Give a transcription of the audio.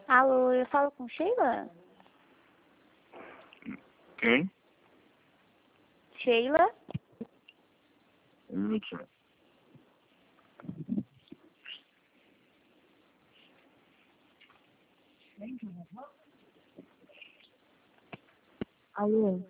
Alô, eu falo com Sheila? Quem? Sheila? Um minutinho. Alô?